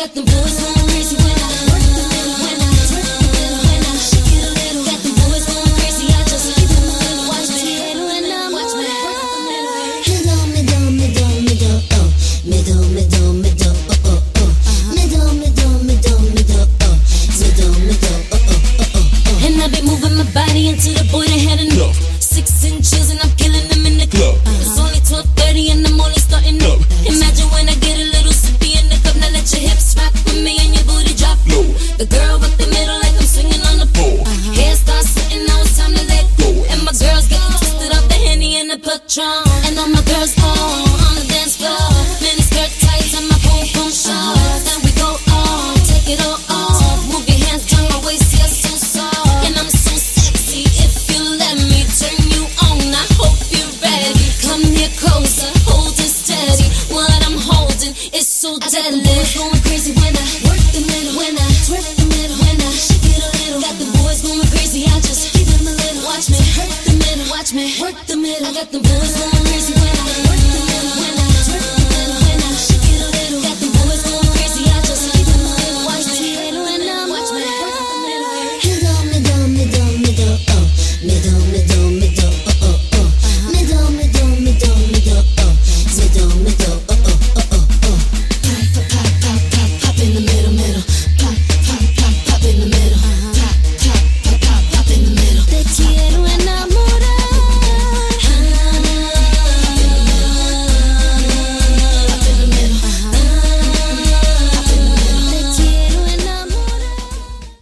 got them boys going crazy when I work the middle, when I twerk the middle, when I shake it a little. Got them boys going crazy, I just keep them a little. Watch me when I watch me work the middle. Middle, middle, middle, oh. Middle, middle, middle, oh, oh, oh. Middle, middle, middle, middle, oh. Middle, middle, oh, oh, oh, oh. And I be moving my body until the boy that had enough. 6 inches and I'm killing them in the club. It's only 12:30 and I'm only starting up. Imagine when I get a little sippy in the cup. Now let your hips rock with me and your booty drop low. The girl with the middle like I'm swinging on the pole. Hair starts sweating, now it's time to let go. And my girls get twisted up the Henny and the Patron. And all my girls on the dance floor. Mini skirt tights and my boom boom shorts. And we go on, take it all off. Move your hands down my waist, yeah, so soft. And I'm so sexy if you let me turn you on. I hope you're ready. Come here closer, hold it steady. What I'm holding is so deadly. Boys going crazy when I work the middle, when I twerk the middle, when I shake it a little. Got the boys going crazy, I just keep them a little. Watch me hurt the middle, watch me work the middle. I got the boys going crazy.